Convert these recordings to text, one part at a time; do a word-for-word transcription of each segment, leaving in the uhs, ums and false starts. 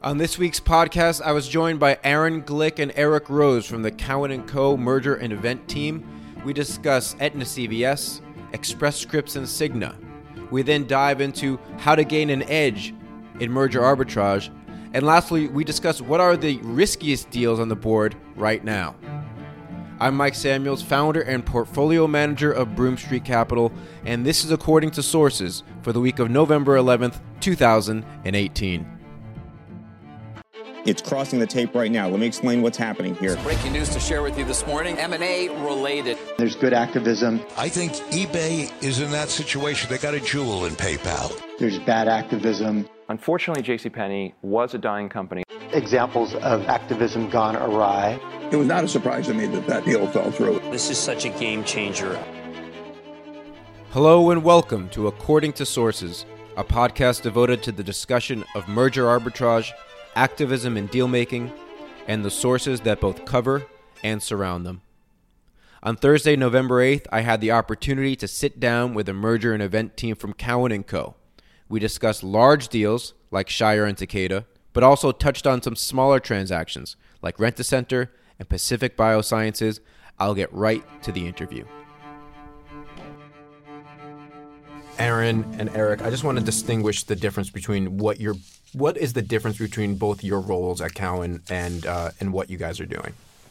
On this week's podcast, I was joined by Aaron Glick and Eric Rose from the Cowen and Co. merger and event team. We discuss Aetna C V S, Express Scripts, and Cigna. We then dive into how to gain an edge in merger arbitrage. And lastly, we discuss what are the riskiest deals on the board right now. I'm Mike Samuels, founder and portfolio manager of Broome Street Capital, and this is According to Sources for the week of November eleventh, two thousand eighteen. It's crossing the tape right now. Let me explain what's happening here. Breaking news to share with you this morning, M and A related. There's good activism. I think eBay is in that situation. They got a jewel in PayPal. There's bad activism. Unfortunately, JCPenney was a dying company. Examples of activism gone awry. It was not a surprise to me that that deal fell through. This is such a game changer. Hello and welcome to According to Sources, a podcast devoted to the discussion of merger arbitrage, activism and deal-making, and the sources that both cover and surround them. On Thursday, November eighth, I had the opportunity to sit down with a merger and event team from Cowen and Co. We discussed large deals like Shire and Takeda, but also touched on some smaller transactions like Rent-A-Center and Pacific Biosciences. I'll get right to the interview. Aaron and Eric, I just want to distinguish the difference between what you're What is the difference between both your roles at Cowen and uh, and what you guys are doing?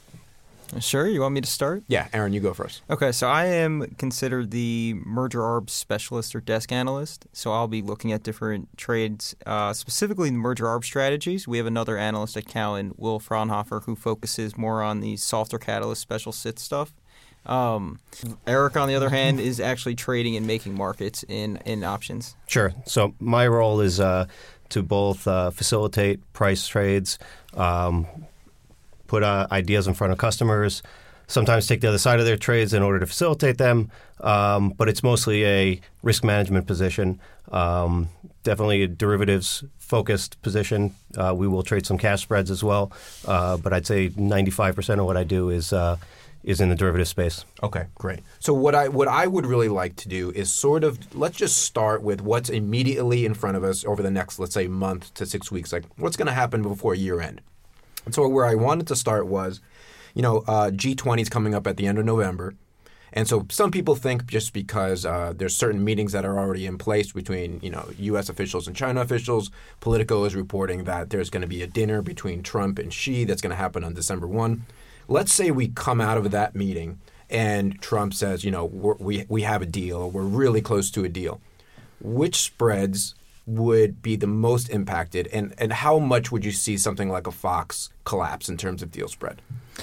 Sure. You want me to start? Yeah, Aaron, you go first. Okay, so I am considered the merger arb specialist or desk analyst. So I'll be looking at different trades, uh, specifically the merger arb strategies. We have another analyst at Cowen, Will Fraunhofer, who focuses more on the softer catalyst special sit stuff. Um, Eric, on the other hand, is actually trading and making markets in, in options. Sure. So my role is uh, to both uh, facilitate price trades, um, put uh, ideas in front of customers, sometimes take the other side of their trades in order to facilitate them, um, but it's mostly a risk management position, um, definitely a derivatives-focused position. Uh, we will trade some cash spreads as well, uh, but I'd say ninety-five percent of what I do is uh, is in the derivative space. Okay, great. So what I what I would really like to do is sort of, let's just start with what's immediately in front of us over the next, let's say, month to six weeks. Like, what's going to happen before year end? And so where I wanted to start was, you know, uh, G twenty is coming up at the end of November. And so some people think just because uh, there's certain meetings that are already in place between, you know, U S officials and China officials, Politico is reporting that there's going to be a dinner between Trump and Xi that's going to happen on December first. Let's say we come out of that meeting and Trump says, you know, we're, we we have a deal, we're really close to a deal. Which spreads would be the most impacted, and, and how much would you see something like a Fox collapse in terms of deal spread?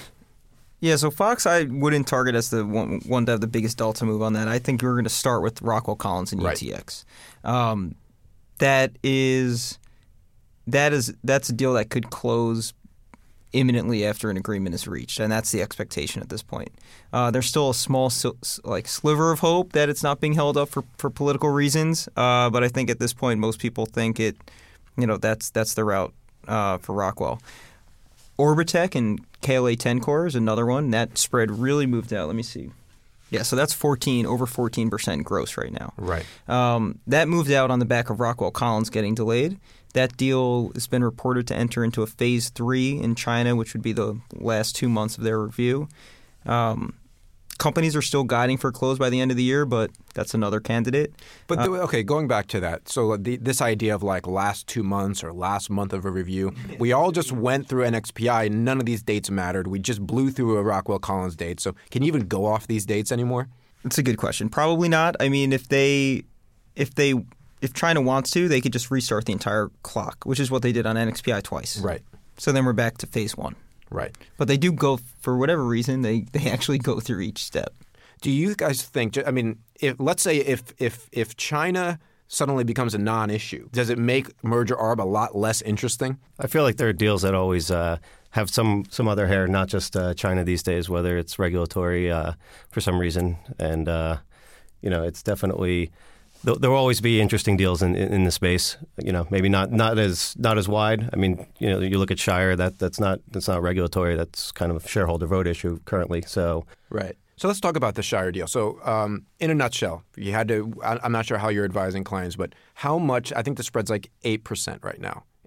Yeah, so Fox I wouldn't target as the one, one to have the biggest delta move on that. I think we're going to start with Rockwell Collins and U T X. Right. Um, that is that is that's a deal that could close imminently after an agreement is reached, and that's the expectation at this point. Uh, there's still a small like sliver of hope that it's not being held up for, for political reasons, uh, but I think at this point most people think it, you know, that's that's the route uh, for Rockwell. Orbitech and K L A Tencor is another one. That spread really moved out. Let me see. Yeah, so that's fourteen over fourteen percent gross right now. Right. Um, that moved out on the back of Rockwell Collins getting delayed. That deal has been reported to enter into a phase three in China, which would be the last two months of their review. Um, companies are still guiding for close by the end of the year, but that's another candidate. But uh, the, okay, going back to that, so the, this idea of like last two months or last month of a review, we all just went through N X P I. None of these dates mattered. We just blew through a Rockwell Collins date. So can you even go off these dates anymore? That's a good question. Probably not. I mean, if they if they If China wants to, they could just restart the entire clock, which is what they did on N X P I twice. Right. So then we're back to phase one. Right. But they do go, for whatever reason, they, they actually go through each step. Do you guys think, I mean, if let's say if if if China suddenly becomes a non-issue, does it make merger arb a lot less interesting? I feel like there are deals that always uh, have some, some other hair, not just uh, China these days, whether it's regulatory uh, for some reason. And, uh, you know, it's definitely – there will always be interesting deals in, in, in the space. You know, maybe not, not as not as wide. I mean, you know, you look at Shire. That that's not that's not regulatory. That's kind of a shareholder vote issue currently. So right. So let's talk about the Shire deal. So um, in a nutshell, you had to. I'm not sure how you're advising clients, but how much? I think the spread's like eight percent right now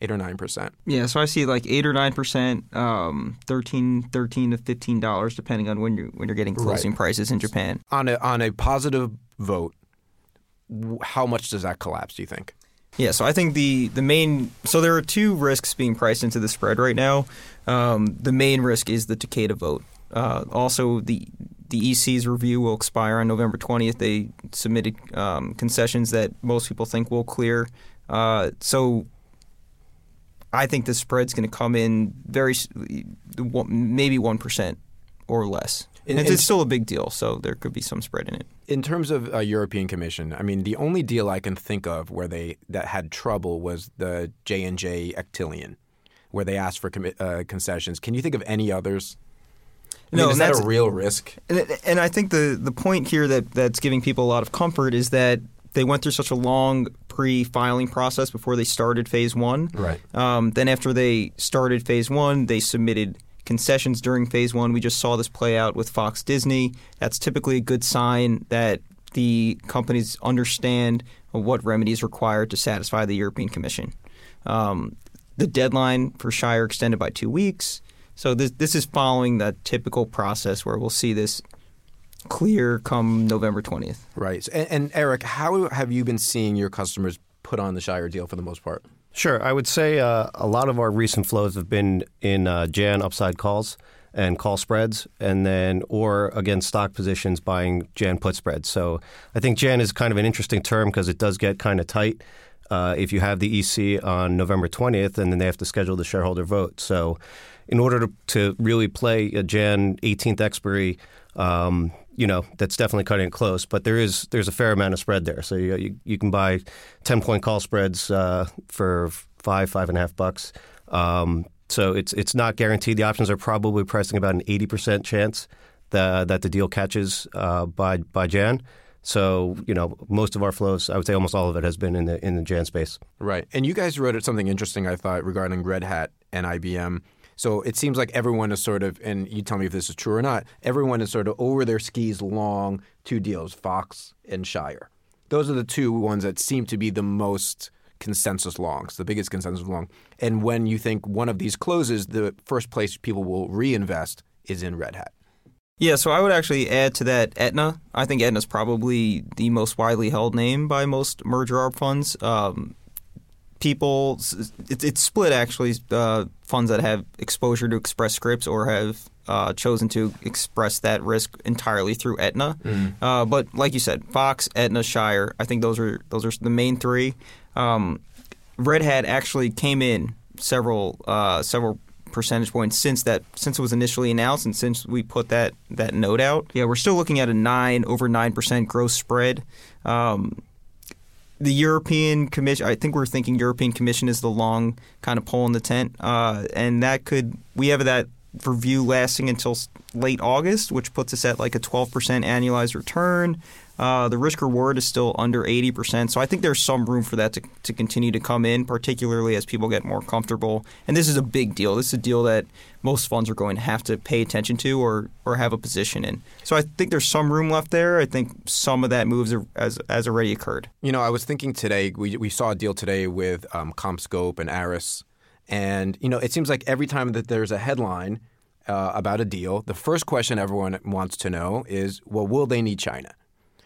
eight or nine percent. Yeah, so I see like eight or nine percent, um, thirteen, thirteen to fifteen dollars, depending on when you're when you're getting closing right. prices in Japan. On a on a positive vote, how much does that collapse? Do you think? Yeah, so I think the, the main – so there are two risks being priced into the spread right now. Um, the main risk is the Takeda vote. Uh, also, the the E C's review will expire on November twentieth. They submitted um, concessions that most people think will clear. Uh, so I think the spread's going to come in very – maybe one percent or less. And it's, it's still a big deal, so there could be some spread in it. In terms of uh, European Commission, I mean, the only deal I can think of where they that had trouble was the J and J Actelion, where they asked for com- uh, concessions. Can you think of any others? I no, mean, is that a real risk? And, and I think the, the point here that, that's giving people a lot of comfort is that they went through such a long pre-filing process before they started phase one. Right. Um, then after they started phase one, they submitted concessions during phase one. We just saw this play out with Fox Disney. That's typically a good sign that the companies understand what remedies are required to satisfy the European Commission. Um, the deadline for Shire extended by two weeks. So this this is following that typical process where we'll see this clear come November twentieth. Right. And, and Eric, how have you been seeing your customers put on the Shire deal for the most part? Sure. I would say uh, a lot of our recent flows have been in uh, Jan upside calls and call spreads, and then or against stock positions buying Jan put spreads. So I think Jan is kind of an interesting term because it does get kind of tight uh, if you have the E C on November twentieth and then they have to schedule the shareholder vote. So in order to, to really play a Jan eighteenth expiry, um, you know, that's definitely cutting it close. But there is there's a fair amount of spread there. So you you, you can buy ten-point call spreads uh, for five, five and a half bucks. Um, so it's it's not guaranteed. The options are probably pricing about an eighty percent chance that, that the deal catches uh, by by Jan. So, you know, most of our flows, I would say almost all of it has been in the in the Jan space. Right. And you guys wrote something interesting, I thought, regarding Red Hat and I B M. So it seems like everyone is sort of, and you tell me if this is true or not, everyone is sort of over their skis long two deals, Fox and Shire. Those are the two ones that seem to be the most consensus longs, the biggest consensus long. And when you think one of these closes, the first place people will reinvest is in Red Hat. Yeah, so I would actually add to that Aetna. I think Aetna is probably the most widely held name by most merger arb funds. Um, people, it, it's split actually, uh, funds that have exposure to Express Scripts or have uh, chosen to express that risk entirely through Aetna. Mm-hmm. Uh, but like you said, Fox, Aetna, Shire, I think those are those are the main three. Um, Red Hat actually came in several uh, several percentage points since that since it was initially announced and since we put that that note out. Yeah, we're still looking at a nine over nine percent gross spread. Um, the European Commission, I think we're thinking European Commission is the long kind of pole in the tent, uh, and that could we have that review lasting until late August, which puts us at like a twelve percent annualized return. Uh, the risk reward is still under eighty percent, so I think there's some room for that to, to continue to come in, particularly as people get more comfortable. And this is a big deal. This is a deal that most funds are going to have to pay attention to or or have a position in. So I think there's some room left there. I think some of that moves has, has already occurred. You know, I was thinking today, we we saw a deal today with um, CommScope and Aris, and you know, it seems like every time that there's a headline uh, about a deal, the first question everyone wants to know is, well, will they need China?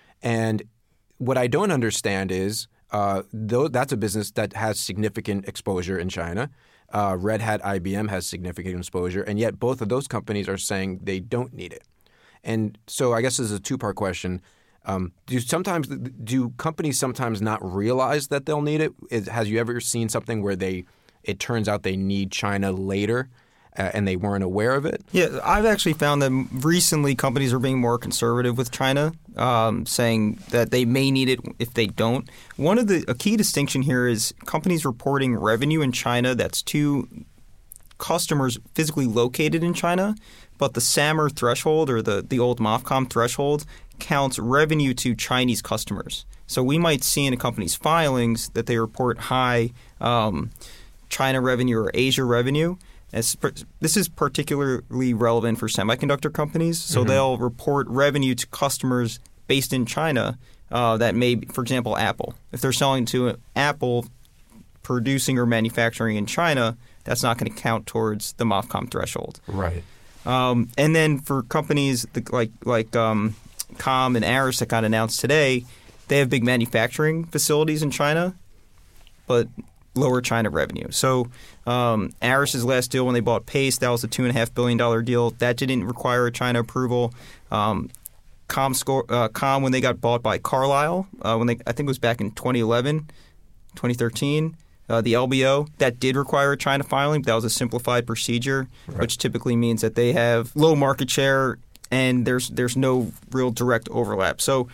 And what I don't understand is uh, though that's a business that has significant exposure in China. Uh, Red Hat I B M has significant exposure, and yet both of those companies are saying they don't need it. And so I guess this is a two-part question. Um, do sometimes do companies sometimes not realize that they'll need it? Is, has you ever seen something where they it turns out they need China later? Uh, and they weren't aware of it? Yeah, I've actually found that recently companies are being more conservative with China, um, saying that they may need it if they don't. One of the a key distinction here is companies reporting revenue in China that's to customers physically located in China, but the SAMR threshold or the, the old MOFCOM threshold counts revenue to Chinese customers. So we might see in a company's filings that they report high um, China revenue or Asia revenue. As, this is particularly relevant for semiconductor companies. So mm-hmm. they'll report revenue to customers based in China uh, that may, for example, Apple. If they're selling to Apple producing or manufacturing in China, that's not going to count towards the MOFCOM threshold. Right. Um, and then for companies like like um, Com and Aris that got announced today, they have big manufacturing facilities in China, but lower China revenue. So um, Aris's last deal when they bought Pace, that was a two point five billion dollars deal. That didn't require a China approval. Um, Com, score, uh, Com, when they got bought by Carlyle, uh, when they I think it was back in twenty eleven, twenty thirteen, uh, the L B O, that did require a China filing, but that was a simplified procedure, right. which typically means that they have low market share and there's there's no real direct overlap. So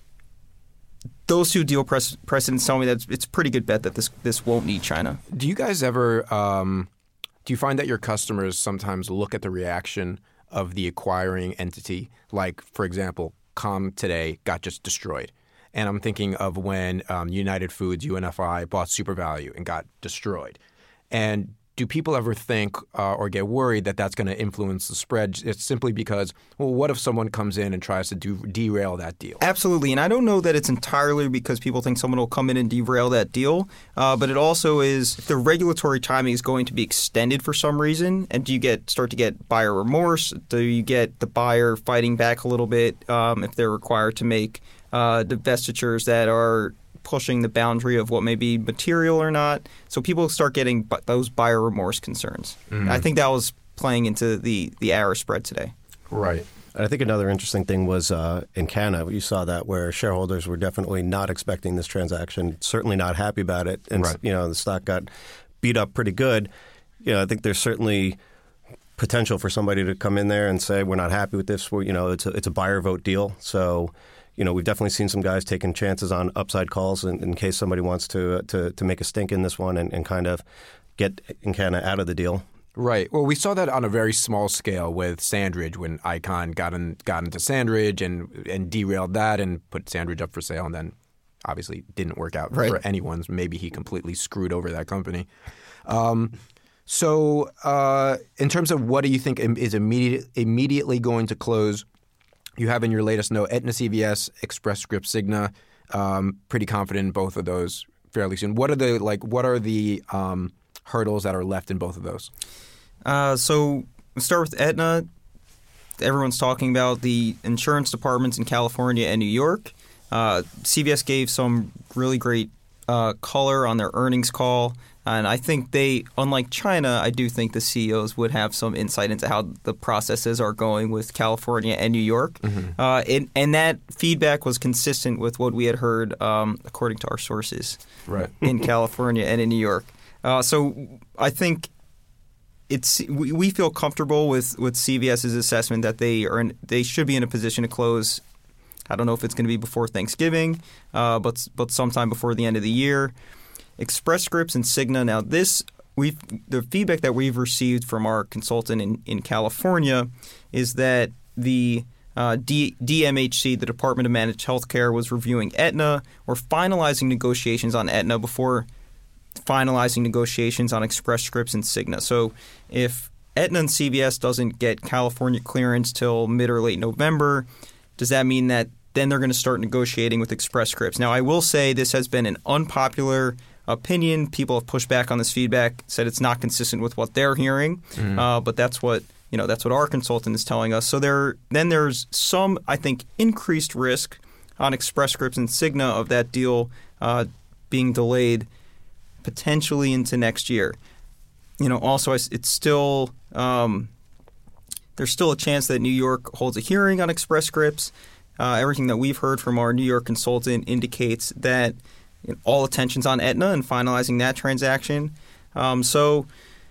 those two deal pres- precedents tell me that it's, it's a pretty good bet that this this won't need China. Do you guys ever um, do you find that your customers sometimes look at the reaction of the acquiring entity? Like, for example, Com today got just destroyed. And I'm thinking of when um, United Foods, U N F I, bought SuperValu and got destroyed. And do people ever think uh, or get worried that that's going to influence the spread? It's simply because, well, what if someone comes in and tries to do, derail that deal? Absolutely. And I don't know that it's entirely because people think someone will come in and derail that deal. Uh, but it also is if the regulatory timing is going to be extended for some reason, and do you get start to get buyer remorse? Do you get the buyer fighting back a little bit um, if they're required to make uh, divestitures that are pushing the boundary of what may be material or not? So people start getting bu- those buyer remorse concerns. Mm-hmm. I think that was playing into the, the Aris spread today. Right. And I think another interesting thing was uh, in Canada, you saw that where shareholders were definitely not expecting this transaction, certainly not happy about it. And, right. you know, the stock got beat up pretty good. You know, I think there's certainly potential for somebody to come in there and say, we're not happy with this. We're, you know, it's a, it's a buyer vote deal. So, you know, we've definitely seen some guys taking chances on upside calls in, in case somebody wants to, to to make a stink in this one and, and kind of get Encana out of the deal. Right. Well, we saw that on a very small scale with Sandridge when Icon got in, got into Sandridge and and derailed that and put Sandridge up for sale, and then obviously didn't work out right. for anyone. Maybe he completely screwed over that company. Um, so uh, in terms of what do you think is immediate, immediately going to close, you have in your latest note Aetna C V S, Express Scripts, Cigna. Um, pretty confident in both of those fairly soon. What are the like? What are the um, hurdles that are left in both of those? Uh, so we'll start with Aetna. Everyone's talking about the insurance departments in California and New York. Uh, C V S gave some really great uh, color on their earnings call. And I think they, unlike China, I do think the C E Os would have some insight into how the processes are going with California and New York. Mm-hmm. Uh, and, and that feedback was consistent with what we had heard, um, according to our sources, right. in California and in New York. Uh, so I think it's we, we feel comfortable with, with CVS's assessment that they are in, they should be in a position to close. I don't know if it's going to be before Thanksgiving, uh, but but sometime before the end of the year. Express Scripts and Cigna. Now, this we've the feedback that we've received from our consultant in, in California is that the uh, D, DMHC, the Department of Managed Healthcare, was reviewing Aetna or finalizing negotiations on Aetna before finalizing negotiations on Express Scripts and Cigna. So, if Aetna and C V S doesn't get California clearance till mid or late November, does that mean that then they're going to start negotiating with Express Scripts? Now, I will say this has been an unpopular opinion. People have pushed back on this feedback, said it's not consistent with what they're hearing, mm. uh, but that's what you know. That's what our consultant is telling us. So there, then there's some, I think, increased risk on Express Scripts and Cigna of that deal uh, being delayed potentially into next year. You know, also it's still um, there's still a chance that New York holds a hearing on Express Scripts. Uh, everything that we've heard from our New York consultant indicates that you know, all attention's on Aetna and finalizing that transaction. Um, so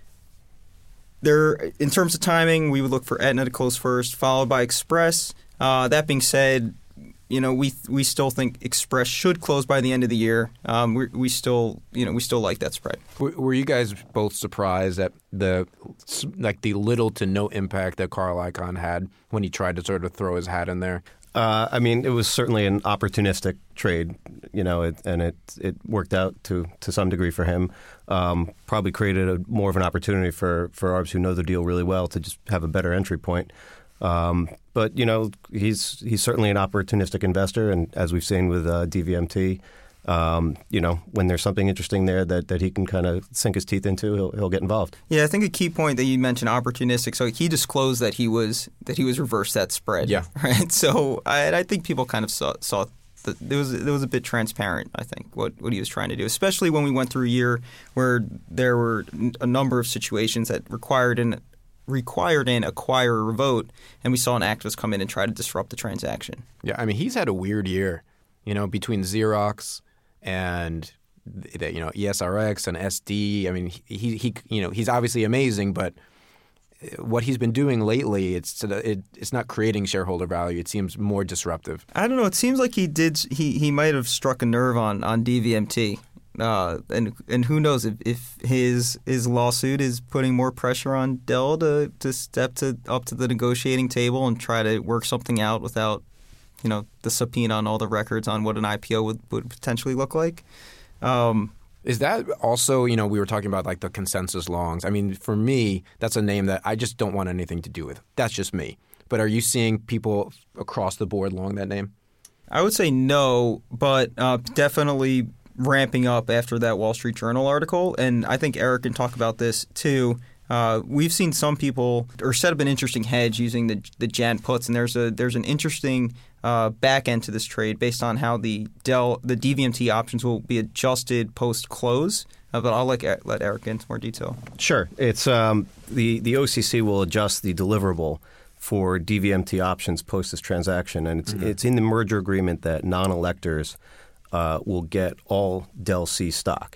there, in terms of timing, we would look for Aetna to close first, followed by Express. Uh, that being said, you know we we still think Express should close by the end of the year. Um, we we still you know we still like that spread. Were you guys both surprised at the like the little to no impact that Carl Icahn had when he tried to sort of throw his hat in there? Uh, I mean, it was certainly an opportunistic trade, you know, it, and it it worked out to, to some degree for him. Um, probably created a, more of an opportunity for, for Arbs who know the deal really well to just have a better entry point. Um, but, you know, he's he's certainly an opportunistic investor, and as we've seen with uh, D V M T, Um, you know, when there's something interesting there that, that he can kind of sink his teeth into, he'll he'll get involved. Yeah, I think a key point that you mentioned, opportunistic. So he disclosed that he was that he was reverse that spread. Yeah. Right. So I, I think people kind of saw saw that it was it was a bit transparent. I think what, what he was trying to do, especially when we went through a year where there were a number of situations that required an required an acquirer vote, and we saw an activist come in and try to disrupt the transaction. Yeah, I mean, he's had a weird year, you know, between Xerox and the, you know, E S R X and S D. I mean, he he you know, he's obviously amazing, but what he's been doing lately, it's it, it's not creating shareholder value. It seems more disruptive. I don't know. It seems like he did. He he might have struck a nerve on on D V M T. Uh, and and who knows if, if his his lawsuit is putting more pressure on Dell to, to step to up to the negotiating table and try to work something out without, you know, the subpoena on all the records on what an I P O would, would potentially look like. Um, Is that also, you know, we were talking about like the consensus longs. I mean, for me, that's a name that I just don't want anything to do with. That's just me. But are you seeing people across the board long that name? I would say no, but uh, definitely ramping up after that Wall Street Journal article. And I think Eric can talk about this too. Uh, we've seen some people or set up an interesting hedge using the the Jan puts, and there's a there's an interesting uh, back end to this trade based on how the Dell the D V M T options will be adjusted post close. Uh, but I'll let let Eric get into more detail. Sure, it's um, the the O C C will adjust the deliverable for D V M T options post this transaction, and it's mm-hmm. it's in the merger agreement that non-electors uh, will get all Dell C stock.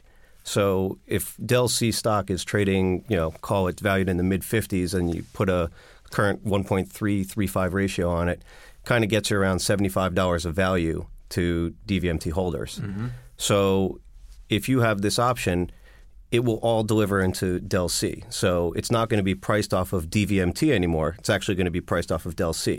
So if Dell C stock is trading, you know, call it valued in the mid fifties, and you put a current one point three three five ratio on it, kind of gets you around seventy-five dollars of value to D V M T holders. Mm-hmm. So if you have this option, it will all deliver into Dell C. So it's not going to be priced off of D V M T anymore. It's actually going to be priced off of Dell C.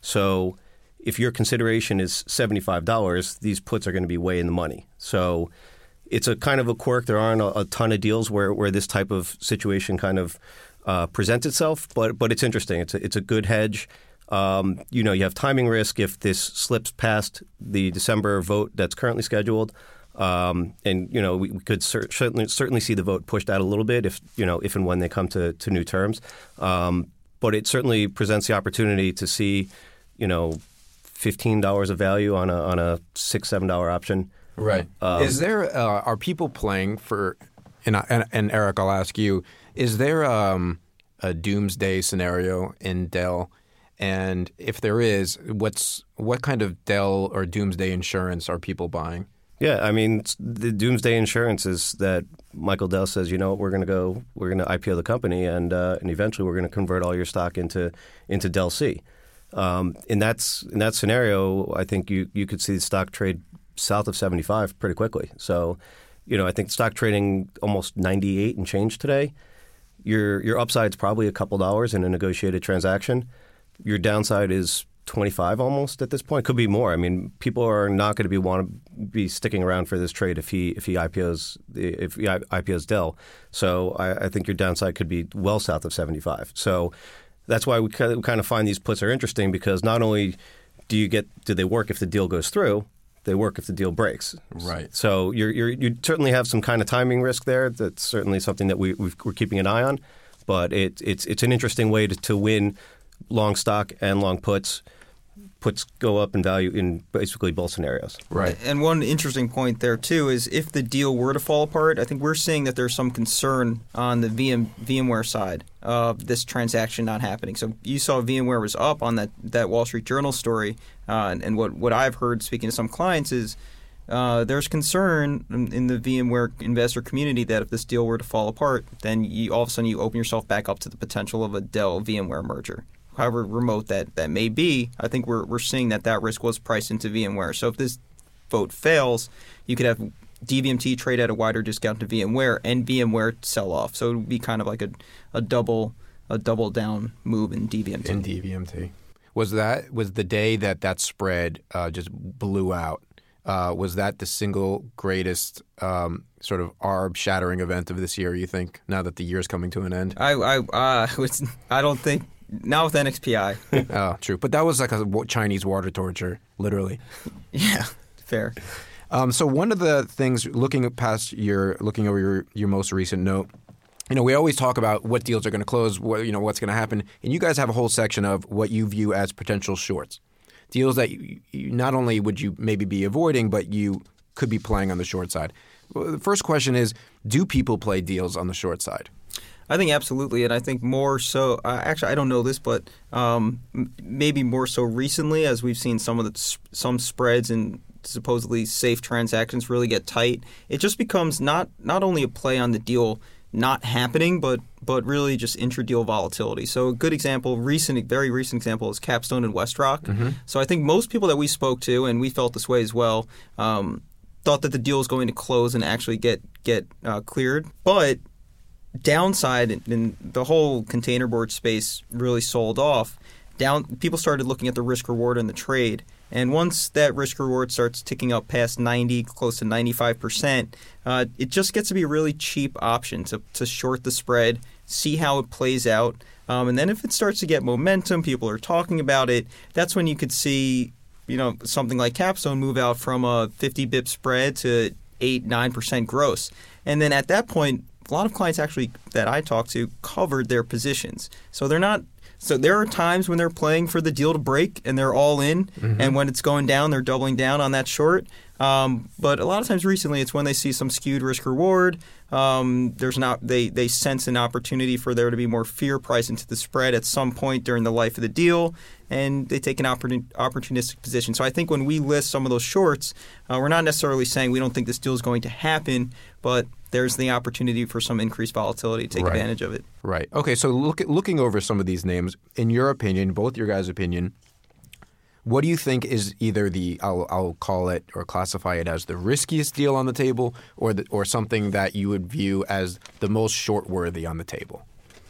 So if your consideration is seventy-five dollars, these puts are going to be way in the money. So it's a kind of a quirk. There aren't a, a ton of deals where, where this type of situation kind of uh, presents itself, but but it's interesting. It's a, it's a good hedge. Um, you know, you have timing risk if this slips past the December vote that's currently scheduled, um, and you know we, we could cer- certainly certainly see the vote pushed out a little bit if you know if and when they come to, to new terms. Um, but it certainly presents the opportunity to see, you know, fifteen dollars of value on a on a six seven dollar option. Right. Um, is there uh, are people playing for and, and and Eric, I'll ask you: is there um, a doomsday scenario in Dell? And if there is, what's what kind of Dell or doomsday insurance are people buying? Yeah, I mean, the doomsday insurance is that Michael Dell says, you know, we're going to go, we're going to I P O the company, and uh, and eventually we're going to convert all your stock into into Dell C. Um, in that's in that scenario, I think you you could see the stock trade south of seventy-five pretty quickly. So, you know, I think stock trading almost ninety-eight and change today. Your your upside's probably a couple dollars in a negotiated transaction. Your downside is twenty-five almost at this point. Could be more. I mean, people are not going to be want to be sticking around for this trade if he if he I P Os if he I P Os Dell. So I, I think your downside could be well south of seventy-five. So that's why we kind of find these puts are interesting, because not only do you get do they work if the deal goes through, they work if the deal breaks. Right. So you're, you're, you certainly have some kind of timing risk there. That's certainly something that we, we've, we're keeping an eye on. But it, it's it's an interesting way to, to win long stock and long puts. Puts go up in value in basically both scenarios. Right. And one interesting point there, too, is if the deal were to fall apart, I think we're seeing that there's some concern on the V M, VMware side of this transaction not happening. So you saw VMware was up on that, that Wall Street Journal story. Uh, and and what, what I've heard speaking to some clients is uh, there's concern in, in the VMware investor community that if this deal were to fall apart, then you, all of a sudden you open yourself back up to the potential of a Dell-VMware merger. However remote that, that may be, I think we're we're seeing that that risk was priced into VMware. So if this vote fails, you could have D V M T trade at a wider discount to VMware and VMware sell off. So it would be kind of like a a double a double down move in D V M T. In D V M T, was that was the day that that spread uh, just blew out? Uh, was that the single greatest um, sort of arb shattering event of this year? You think, now that the year's coming to an end? I I uh, I don't think. Not with N X P I. Oh, true. But that was like a Chinese water torture, literally. Yeah, fair. Um, so one of the things, looking past your, looking over your, your most recent note, you know, we always talk about what deals are going to close, what, you know, what's going to happen, and you guys have a whole section of what you view as potential shorts, deals that you, you not only would you maybe be avoiding, but you could be playing on the short side. Well, the first question is, do people play deals on the short side? I think absolutely, and I think more so. Uh, actually, I don't know this, but um, m- maybe more so recently, as we've seen some of the some spreads and supposedly safe transactions really get tight. It just becomes not not only a play on the deal not happening, but but really just intra-deal volatility. So a good example, recent, very recent example, is Capstone and WestRock. Mm-hmm. So I think most people that we spoke to, and we felt this way as well, um, thought that the deal was going to close and actually get get uh, cleared, but downside in the whole containerboard space really sold off. Down, people started looking at the risk reward in the trade, and once that risk reward starts ticking up past ninety, close to ninety-five percent, uh, it just gets to be a really cheap option to to short the spread, see how it plays out, um, and then if it starts to get momentum, people are talking about it. That's when you could see, you know, something like Capstone move out from a fifty bip spread to eight, nine percent gross, and then at that point, a lot of clients actually that I talked to covered their positions. So they're not. So there are times when they're playing for the deal to break and they're all in, mm-hmm. and when it's going down, they're doubling down on that short. Um, but a lot of times recently, it's when they see some skewed risk reward. Um, there's not they they sense an opportunity for there to be more fear priced into the spread at some point during the life of the deal, and they take an opportun- opportunistic position. So I think when we list some of those shorts, uh, we're not necessarily saying we don't think this deal is going to happen, but there's the opportunity for some increased volatility to take right. advantage of it. Right. Okay, so look at, looking over some of these names, in your opinion, both your guys' opinion, what do you think is either the, I'll, I'll call it or classify it as the riskiest deal on the table, or the, or something that you would view as the most short-worthy on the table?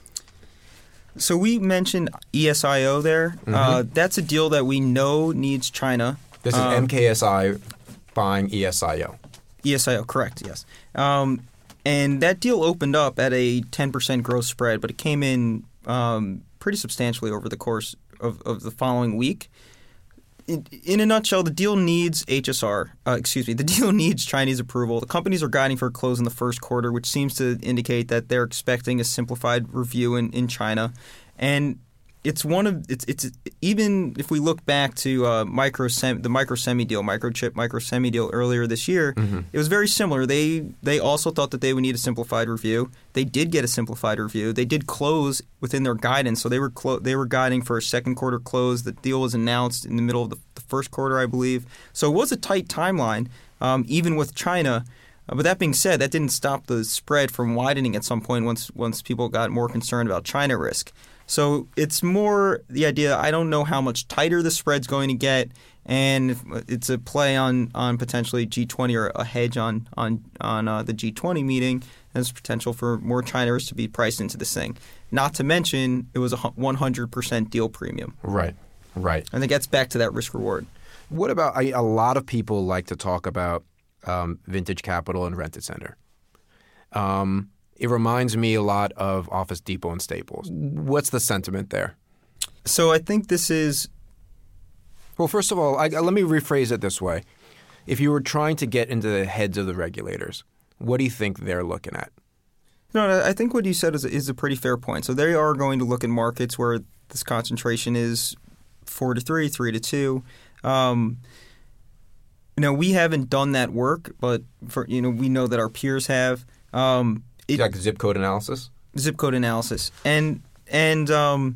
So we mentioned E S I O there. Mm-hmm. Uh, that's a deal that we know needs China. This is um, M K S I buying E S I O. E S I O, correct, yes. Um, and that deal opened up at a ten percent gross spread, but it came in um, pretty substantially over the course of, of the following week. In, in a nutshell, the deal needs H S R. Uh, excuse me, the deal needs Chinese approval. The companies are guiding for a close in the first quarter, which seems to indicate that they're expecting a simplified review in, in China. And it's one of it's it's even if we look back to uh, micro sem, the micro semi deal, microchip micro semi deal earlier this year, mm-hmm. it was very similar. They they also thought that they would need a simplified review. They did get a simplified review. They did close within their guidance, so they were clo- they were guiding for a second quarter close. The deal was announced in the middle of the, the first quarter, I believe. So it was a tight timeline, um, even with China. Uh, but that being said, that didn't stop the spread from widening at some point once once people got more concerned about China risk. So it's more the idea, I don't know how much tighter the spread's going to get, and it's a play on, on potentially G twenty or a hedge on on, on uh, the G twenty meeting. There's potential for more China risk to be priced into this thing. Not to mention, it was a one hundred percent deal premium. Right, right. And it gets back to that risk reward. What about, I, a lot of people like to talk about um, Vintage Capital and Rent-A-Center. Um It reminds me a lot of Office Depot and Staples. What's the sentiment there? So I think this is – well, first of all, I, let me rephrase it this way. If you were trying to get into the heads of the regulators, what do you think they're looking at? No, I think what you said is, is a pretty fair point. So they are going to look at markets where this concentration is four to three, three to two. Um, you know, we haven't done that work, but for you know, we know that our peers have. Um, It, like zip code analysis? Zip code analysis. And and um,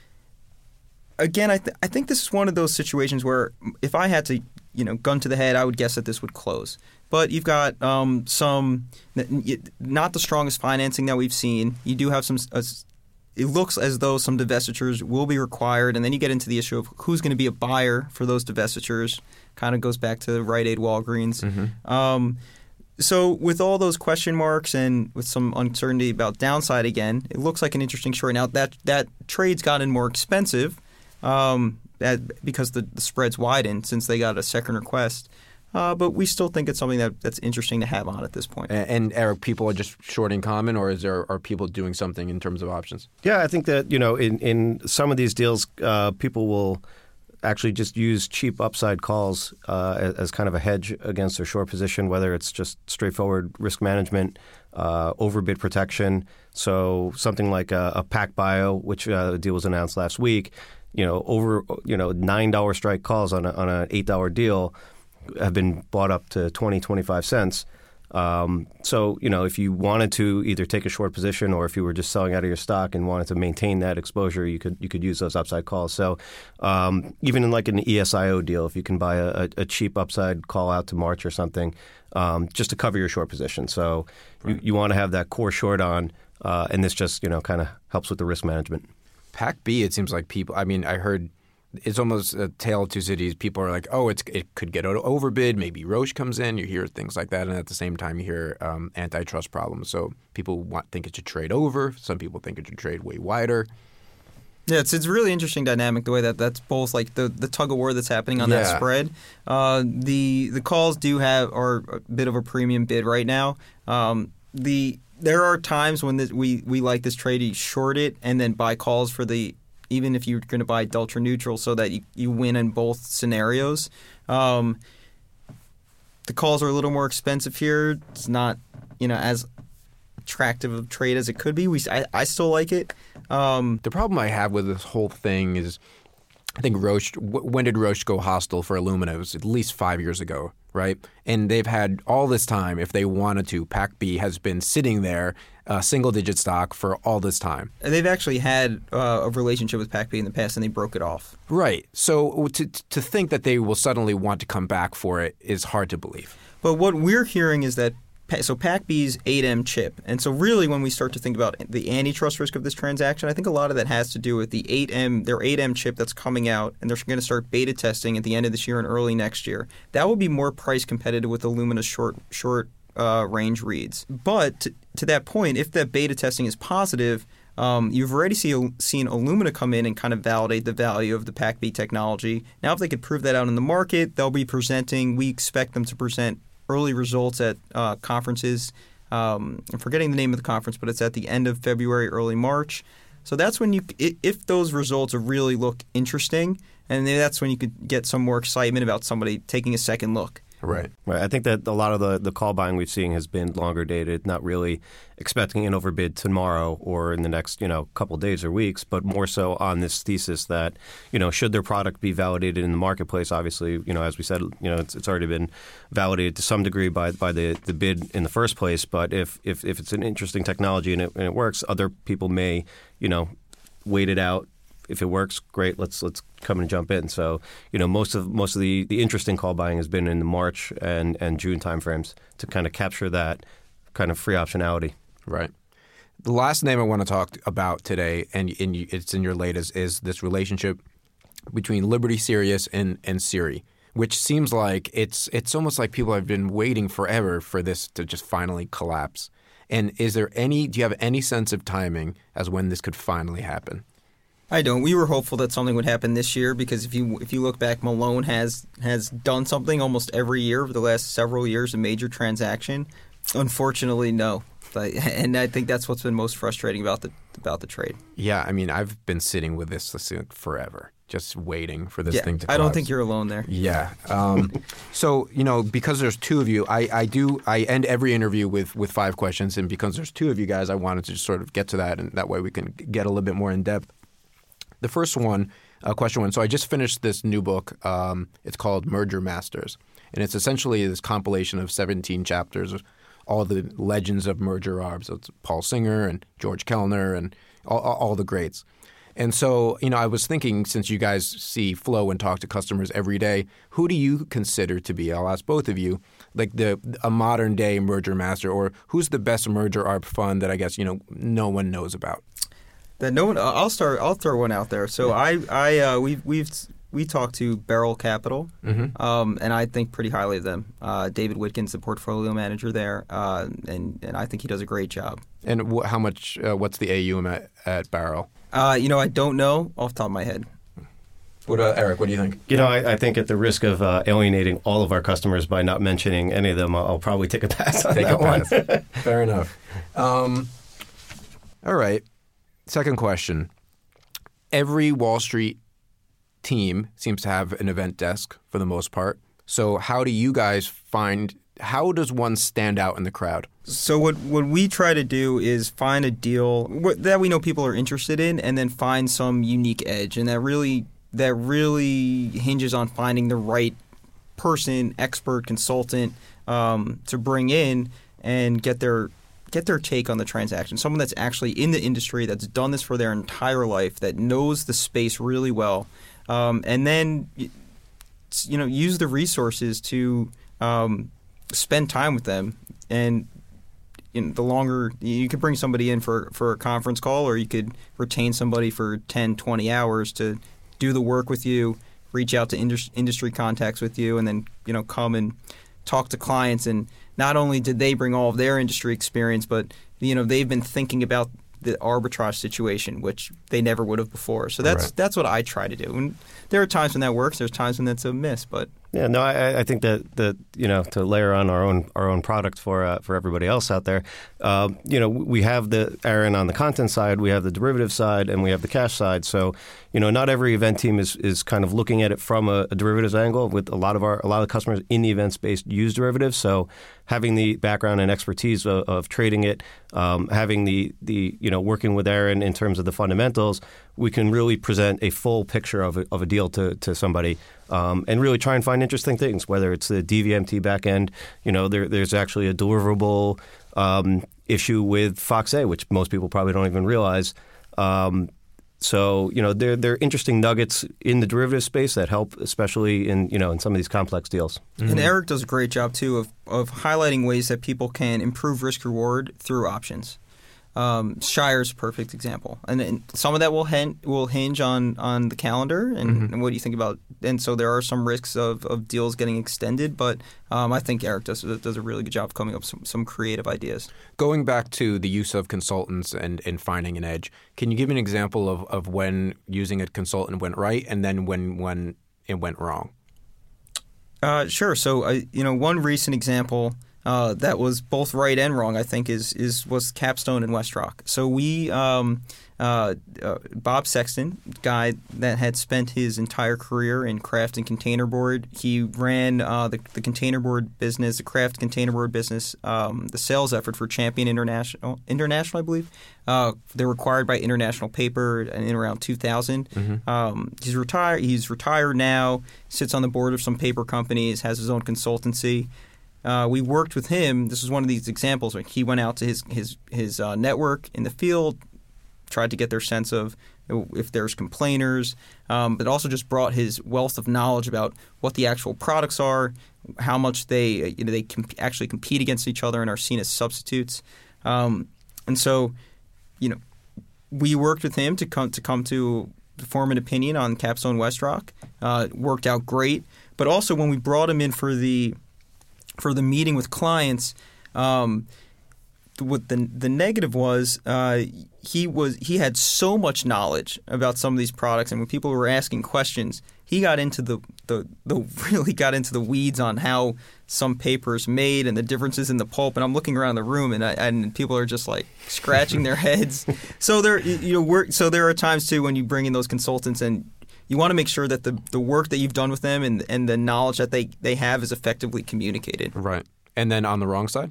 again, I, th- I think this is one of those situations where if I had to, you know, gun to the head, I would guess that this would close. But you've got um, some, not the strongest financing that we've seen. You do have some, uh, it looks as though some divestitures will be required. And then you get into the issue of who's going to be a buyer for those divestitures. Kind of goes back to Rite Aid, Walgreens. Mm-hmm. Um So with all those question marks and with some uncertainty about downside again, it looks like an interesting short. Now, that that trade's gotten more expensive um, that, because the, the spread's widened since they got a second request. Uh, but we still think it's something that, that's interesting to have on at this point. And, and are people just shorting common, or is there are people doing something in terms of options? Yeah, I think that, you know, in, in some of these deals, uh, people will actually just use cheap upside calls uh, as, as kind of a hedge against their short position, whether it's just straightforward risk management, uh, overbid protection. So something like a, a PacBio, which uh, the deal was announced last week, you know, over you know nine dollar strike calls on a, on an eight dollar deal have been bought up to twenty, twenty-five cents. Um, so, you know, if you wanted to either take a short position or if you were just selling out of your stock and wanted to maintain that exposure, you could you could use those upside calls. So um, even in like an E S I O deal, if you can buy a, a cheap upside call out to March or something, um, just to cover your short position. So right. you, you want to have that core short on, uh, and this just, you know, kind of helps with the risk management. PacB, it seems like people, I mean, I heard it's almost a tale of two cities. People are like, oh, it's it could get overbid. Maybe Roche comes in. You hear things like that. And at the same time, you hear um, antitrust problems. So people want, think it should trade over. Some people think it should trade way wider. Yeah, it's it's a really interesting dynamic the way that that's both like the, the tug of war that's happening on yeah. that spread. Uh, the the calls do have are a bit of a premium bid right now. Um, the there are times when this, we we like this trade, you short it and then buy calls for the. Even if you're going to buy delta neutral so that you, you win in both scenarios. Um, the calls are a little more expensive here. It's not, you know, as attractive of a trade as it could be. We I, I still like it. Um, the problem I have with this whole thing is I think Roche – when did Roche go hostile for Illumina? It was at least five years ago, right? And they've had all this time, if they wanted to. PacB has been sitting there, uh, single-digit stock for all this time. And they've actually had uh, a relationship with PacB in the past, and they broke it off. Right. So to to think that they will suddenly want to come back for it is hard to believe. But what we're hearing is that so PacB's eight M chip. And so really when we start to think about the antitrust risk of this transaction, I think a lot of that has to do with the eight M, their eight M chip that's coming out, and they're going to start beta testing at the end of this year and early next year. That will be more price competitive with Illumina's short short uh, range reads. But to, to that point, if that beta testing is positive, um, you've already see, seen Illumina come in and kind of validate the value of the PacB technology. Now if they could prove that out in the market, they'll be presenting, we expect them to present early results at uh, conferences. Um, I'm forgetting the name of the conference, but it's at the end of February, early March. So that's when you, if those results really look interesting, and that's when you could get some more excitement about somebody taking a second look. Right. Right. I think that a lot of the, the call buying we've seen has been longer dated, not really expecting an overbid tomorrow or in the next, you know, couple days or weeks, but more so on this thesis that, you know, should their product be validated in the marketplace? Obviously, you know, as we said, you know, it's, it's already been validated to some degree by by the, the bid in the first place. But if if, if it's an interesting technology and it, and it works, other people may, you know, wait it out. If it works, great. Let's let's come and jump in. So, you know, most of most of the, the interesting call buying has been in the March and, and June timeframes to kind of capture that kind of free optionality. Right. The last name I want to talk about today, and, and it's in your latest, is this relationship between Liberty Sirius and, and Siri, which seems like it's it's almost like people have been waiting forever for this to just finally collapse. And is there any – do you have any sense of timing as when this could finally happen? I don't. We were hopeful that something would happen this year because if you if you look back, Malone has has done something almost every year over the last several years, a major transaction. Unfortunately, no. But, and I think that's what's been most frustrating about the about the trade. Yeah, I mean, I've been sitting with this forever, just waiting for this yeah, thing to collapse. I don't think you're alone there. Yeah. Um, so, you know, because there's two of you, I, I do I end every interview with, with five questions, and because there's two of you guys, I wanted to just sort of get to that, and that way we can get a little bit more in depth. The first one, uh, question one. So I just finished this new book. Um, it's called Merger Masters, and it's essentially this compilation of seventeen chapters of all the legends of merger arbs. So it's Paul Singer and George Kellner and all, all the greats. And so, you know, I was thinking, since you guys see flow and talk to customers every day, who do you consider to be, I'll ask both of you, like the a modern day merger master, or who's the best merger arb fund that I guess, you know, no one knows about? That no one. I'll start. I'll throw one out there. So I, I, uh, we've, we've, we talked to Beryl Capital, mm-hmm. um, and I think pretty highly of them. Uh, David Whitkin's the portfolio manager there, uh, and and I think he does a great job. And wh- how much? Uh, what's the A U M at, at Beryl? Uh, you know, I don't know off the top of my head. What, uh, Eric? What do you think? You know, I, I think at the risk of uh, alienating all of our customers by not mentioning any of them, I'll, I'll probably take a pass on take that a pass. one. Fair enough. Um, all right. Second question. Every Wall Street team seems to have an event desk for the most part. So how do you guys find, how does one stand out in the crowd? So what what we try to do is find a deal that we know people are interested in, and then find some unique edge, and that really that really hinges on finding the right person, expert, consultant um, to bring in and get their get their take on the transaction. Someone that's actually in the industry, that's done this for their entire life, that knows the space really well, um, and then you know use the resources to um, spend time with them. And you know, the longer you could bring somebody in for for a conference call, or you could retain somebody for ten, twenty hours to do the work with you, reach out to indus- industry contacts with you, and then you know come and talk to clients. And not only did they bring all of their industry experience, but you know they've been thinking about the arbitrage situation, which they never would have before. So that's right. that's what I try to do. And there are times when that works. There's times when that's a miss. But yeah, no, I, I think that that you know to layer on our own our own product for uh, for everybody else out there, uh, you know, we have the Aaron on the content side, we have the derivative side, and we have the cash side. So, you know, not every event team is, is kind of looking at it from a, a derivatives angle. With a lot of our a lot of customers in the event space use derivatives, so having the background and expertise of, of trading it, um, having the the you know working with Aaron in terms of the fundamentals, we can really present a full picture of a, of a deal to to somebody. Um, and really try and find interesting things, whether it's the D V M T backend. You know, there, there's actually a deliverable um, issue with Fox A, which most people probably don't even realize. Um, so, you know, there there are interesting nuggets in the derivative space that help, especially in you know in some of these complex deals. Mm-hmm. And Eric does a great job too of of highlighting ways that people can improve risk reward through options. Um, Shire's a perfect example, and, and some of that will hin- will hinge on, on the calendar and, mm-hmm. and what do you think about. And so there are some risks of, of deals getting extended, but um, I think Eric does does a really good job of coming up with some, some creative ideas. Going back to the use of consultants and, and finding an edge, can you give me an example of, of when using a consultant went right and then when when it went wrong? Uh, sure. So I, you know, one recent example. Uh, that was both right and wrong, I think, is is was Capstone and WestRock. So we, um, uh, uh, Bob Sexton, guy that had spent his entire career in craft and containerboard. He ran uh, the, the containerboard business, the craft containerboard business, um, the sales effort for Champion International, International, I believe. Uh, they're required by International Paper in around two thousand. Mm-hmm. Um, he's retired. He's retired now. Sits on the board of some paper companies. Has his own consultancy. Uh, we worked with him. This is one of these examples where he went out to his his his uh, network in the field, tried to get their sense of if there's complainers, um, but also just brought his wealth of knowledge about what the actual products are, how much they you know they comp- actually compete against each other and are seen as substitutes. Um, and so, you know, we worked with him to come to come to form an opinion on Capstone WestRock. Uh, it worked out great, but also when we brought him in for the For the meeting with clients, um, what the the negative was, uh, he was he had so much knowledge about some of these products, and when people were asking questions, he got into the, the, the really got into the weeds on how some paper is made and the differences in the pulp. And I'm looking around the room, and I, and people are just like scratching their heads. So there, you know, we're, so there are times too when you bring in those consultants and you want to make sure that the, the work that you've done with them and and the knowledge that they, they have is effectively communicated. Right. And then on the wrong side?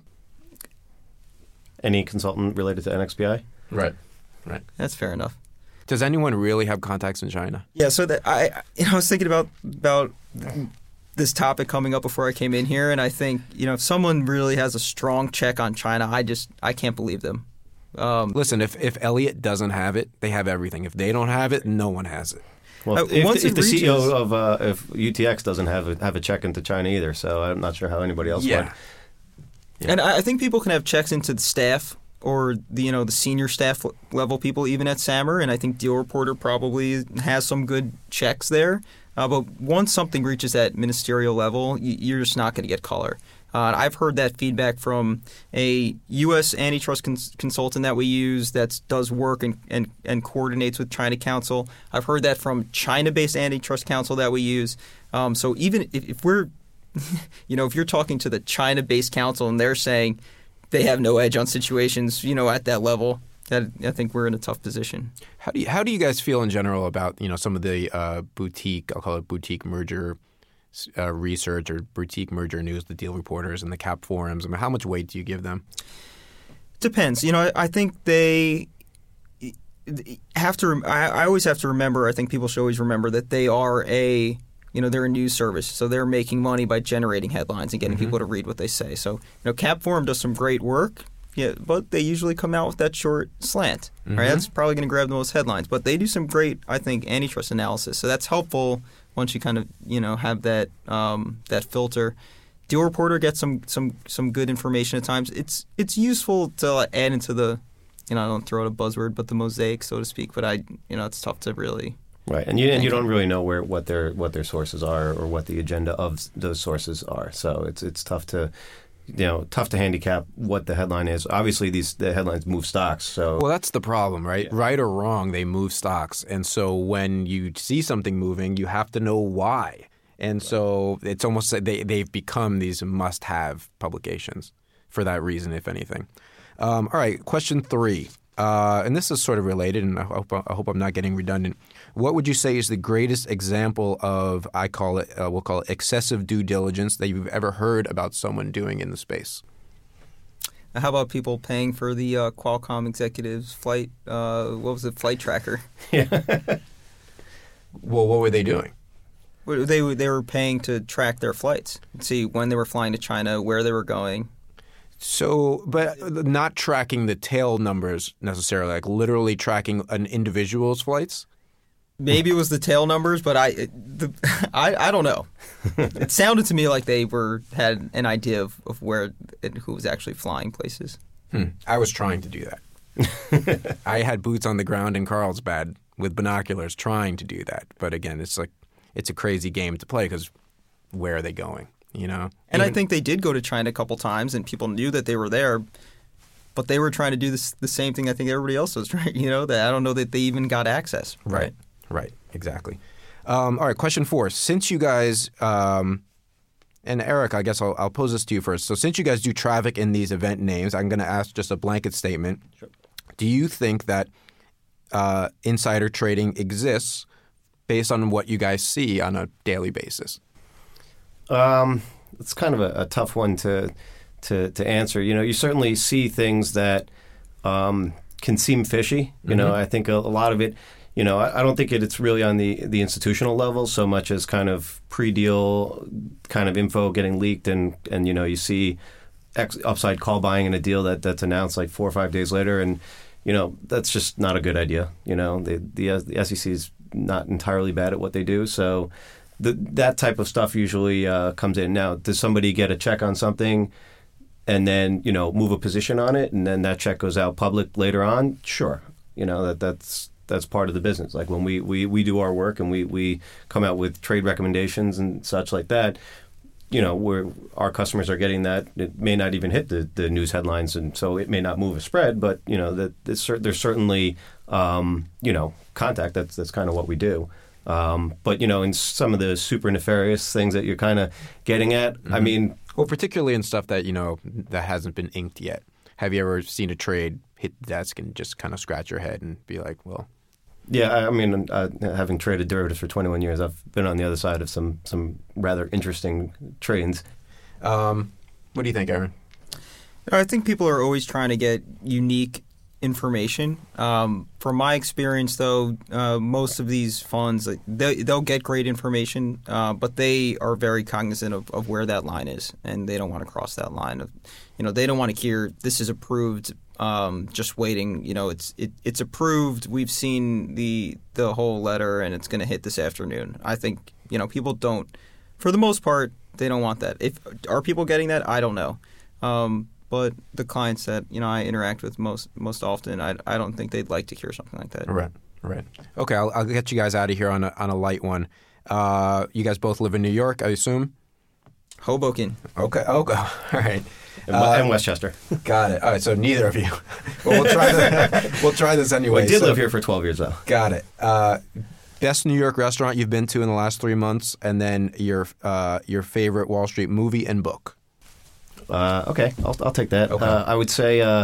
Any consultant related to N X P I? Right. Right. That's fair enough. Does anyone really have contacts in China? Yeah, so that I you know, I was thinking about about this topic coming up before I came in here, and I think, you know, if someone really has a strong check on China, I just I can't believe them. Um, Listen, if, if Elliott doesn't have it, they have everything. If they don't have it, no one has it. Well, if, if, if the reaches, C E O of uh, if U T X doesn't have a, have a check into China either, so I'm not sure how anybody else yeah. would. Yeah. And I think people can have checks into the staff or the you know the senior staff level people even at SAMR, and I think Deal Reporter probably has some good checks there. Uh, but once something reaches that ministerial level, you're just not going to get color. Uh, I've heard that feedback from a U S antitrust cons- consultant that we use that does work and, and, and coordinates with China Council. I've heard that from China-based antitrust counsel that we use. Um, so even if, if we're, you know, if you're talking to the China-based counsel and they're saying they have no edge on situations, you know, at that level, that I think we're in a tough position. How do you, how do you guys feel in general about, you know, some of the uh, boutique, I'll call it boutique merger uh, research or boutique merger news, the deal reporters and the cap forums? I mean, how much weight do you give them? Depends. You know, I, I think they have to. I, I always have to remember. I think people should always remember that they are a, you know, they're a news service, so they're making money by generating headlines and getting mm-hmm. people to read what they say. So, you know, Cap Forum does some great work. Yeah, but they usually come out with that short slant. Mm-hmm. Right, that's probably going to grab the most headlines. But they do some great, I think, antitrust analysis. So that's helpful once you kind of, you know, have that um, that filter. Deal Reporter gets some, some, some good information at times. It's it's useful to add into the, you know, I don't throw out a buzzword, but the mosaic, so to speak. But I, you know, it's tough to really. Right, and you and you don't really know where what their what their sources are or what the agenda of those sources are. So it's it's tough to. You know, tough to handicap what the headline is. Obviously, these the headlines move stocks. So, well, that's the problem, right? Yeah. Right or wrong, they move stocks, and so when you see something moving, you have to know why. And right. so it's almost like they they've become these must-have publications for that reason, if anything. Um, all right, question three, uh, and this is sort of related, and I hope I hope I'm not getting redundant. What would you say is the greatest example of, I call it, uh, we'll call it excessive due diligence that you've ever heard about someone doing in the space? How about people paying for the uh, Qualcomm executives' flight, uh, what was it, flight tracker? Yeah. Well, what were they doing? They, they were paying to track their flights, see when they were flying to China, where they were going. So, but not tracking the tail numbers necessarily, like literally tracking an individual's flights? Maybe it was the tail numbers, but I, the, I, I don't know. It sounded to me like they were had an idea of, of where and who was actually flying places. Hmm. I was trying to do that. I had boots on the ground in Carlsbad with binoculars, trying to do that. But again, it's like it's a crazy game to play because where are they going? You know. And Even, I think they did go to China a couple times, and people knew that they were there. But they were trying to do this, the same thing I think everybody else was trying. You know, that I don't know that they even got access. Right. Right, exactly. Um, all right, question four. Since you guys, um, and Eric, I guess I'll, I'll pose this to you first. So since you guys do traffic in these event names, I'm going to ask just a blanket statement. Sure. Do you think that uh, insider trading exists based on what you guys see on a daily basis? Um, it's kind of a, a tough one to, to to answer. You know, you certainly see things that um, can seem fishy. You mm-hmm. know, I think a, a lot of it. You know, I don't think it, it's really on the, the institutional level so much as kind of pre-deal kind of info getting leaked and, and you know, you see ex- upside call buying in a deal that, that's announced like four or five days later. And, you know, that's just not a good idea. You know, the the, the S E C is not entirely bad at what they do. So the, that type of stuff usually uh, comes in. Now, does somebody get a check on something and then, you know, move a position on it and then that check goes out public later on? Sure. You know, that that's... That's part of the business. Like when we, we, we do our work and we, we come out with trade recommendations and such like that, you know, where our customers are getting that. It may not even hit the, the news headlines, and so it may not move a spread. But you know, that it's, there's certainly um, you know contact. That's that's kind of what we do. Um, but you know, in some of the super nefarious things that you're kind of getting at, mm-hmm. I mean, well, particularly in stuff that you know that hasn't been inked yet. Have you ever seen a trade hit the desk and just kind of scratch your head and be like, well? Yeah, I mean, uh, having traded derivatives for twenty-one years, I've been on the other side of some some rather interesting trades. Um, what do you think, Aaron? I think people are always trying to get unique information. Um, from my experience, though, uh, most of these funds, like, they, they'll get great information, uh, but they are very cognizant of, of where that line is, and they don't want to cross that line. Of, you know, they don't want to hear this is approved. Um, just waiting, you know, it's it, it's approved. We've seen the the whole letter, and it's going to hit this afternoon. I think you know people don't, for the most part, they don't want that. If are people getting that, I don't know. Um, but the clients that you know I interact with most most often, I I don't think they'd like to hear something like that. Right, right. Okay, I'll, I'll get you guys out of here on a on a light one. Uh, you guys both live in New York, I assume. Hoboken. Okay. Oh, all right. And, uh, and Westchester. Got it. All right. So neither of you. Well, we'll try this. We'll try this anyway. We did so, live here for twelve years, though. Got it. Uh, best New York restaurant you've been to in the last three months, and then your uh, your favorite Wall Street movie and book. Uh, okay, I'll I'll take that. Okay. Uh, I would say uh,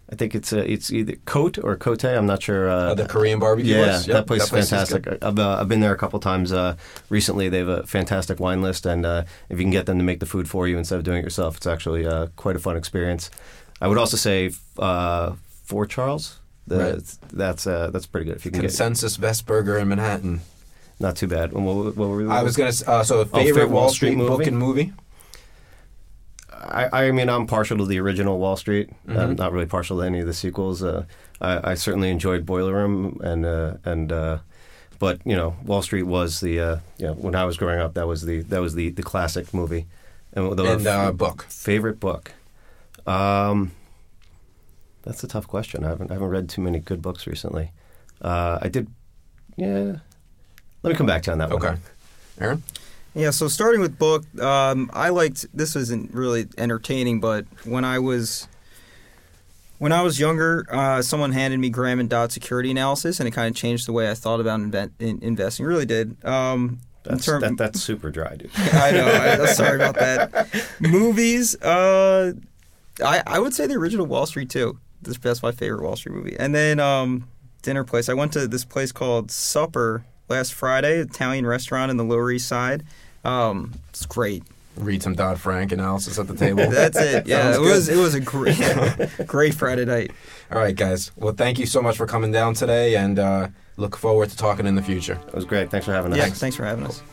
I think it's uh, it's either Cote or Cote. I'm not sure. Uh, uh, the Korean barbecue yeah, place? Yep, that place that is place is fantastic. good. I've, uh, I've been there a couple times uh, recently. They have a fantastic wine list, and uh, if you can get them to make the food for you instead of doing it yourself, it's actually uh, quite a fun experience. I would also say uh, Fort Charles. The, Right. That's uh, that's pretty good. If you can Consensus Best Burger in Manhattan. get Not too bad. What, what were we? I was going to, uh, so a favorite, Oh, favorite Wall Wall Street, Street book movie? and movie? I, I mean, I'm partial to the original Wall Street. Mm-hmm. I'm not really partial to any of the sequels. Uh, I, I certainly enjoyed Boiler Room, and uh, and uh, but you know, Wall Street was the uh, you know, when I was growing up, that was the that was the, the classic movie. And, the And uh, book. favorite book. Um, that's a tough question. I haven't I haven't read too many good books recently. Uh, I did, yeah. Let me come back to you on that one. Okay. Aaron? Yeah, so starting with book, um, I liked, this isn't really entertaining, but when I was when I was younger, uh, someone handed me Graham and Dodd Security Analysis, and it kind of changed the way I thought about invent, in, investing. It really did. Um, That's, term- that, that's super dry, dude. I know. I, sorry about that. Movies, uh, I, I would say the original Wall Street, too. That's my favorite Wall Street movie. And then um, dinner place. I went to this place called Supper last Friday, Italian restaurant in the Lower East Side. Um, it's great. Read some Dodd-Frank analysis at the table. That's it. Yeah, Sounds it good. was it was a great great Friday night. All right, guys. Well, thank you so much for coming down today, and uh, look forward to talking in the future. It was great. Thanks for having us. Yeah, thanks for having us.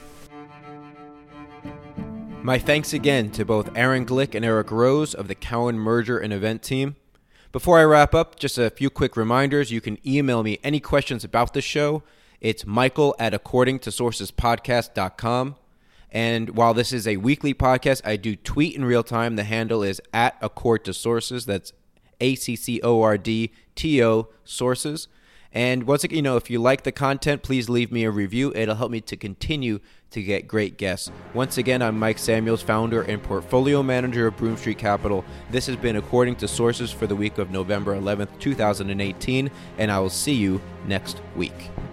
My thanks again to both Aaron Glick and Eric Rose of the Cowen Merger and Event Team. Before I wrap up, just a few quick reminders. You can email me any questions about the show. It's Michael at according to sources podcast dot com. And while this is a weekly podcast, I do tweet in real time. The handle is at accord to sources. That's A C C O R D T O sources. And once again, you know, if you like the content, please leave me a review. It'll help me to continue to get great guests. Once again, I'm Mike Samuels, founder and portfolio manager of Broome Street Capital. This has been According to Sources for the week of November eleventh, two thousand eighteen, and I will see you next week.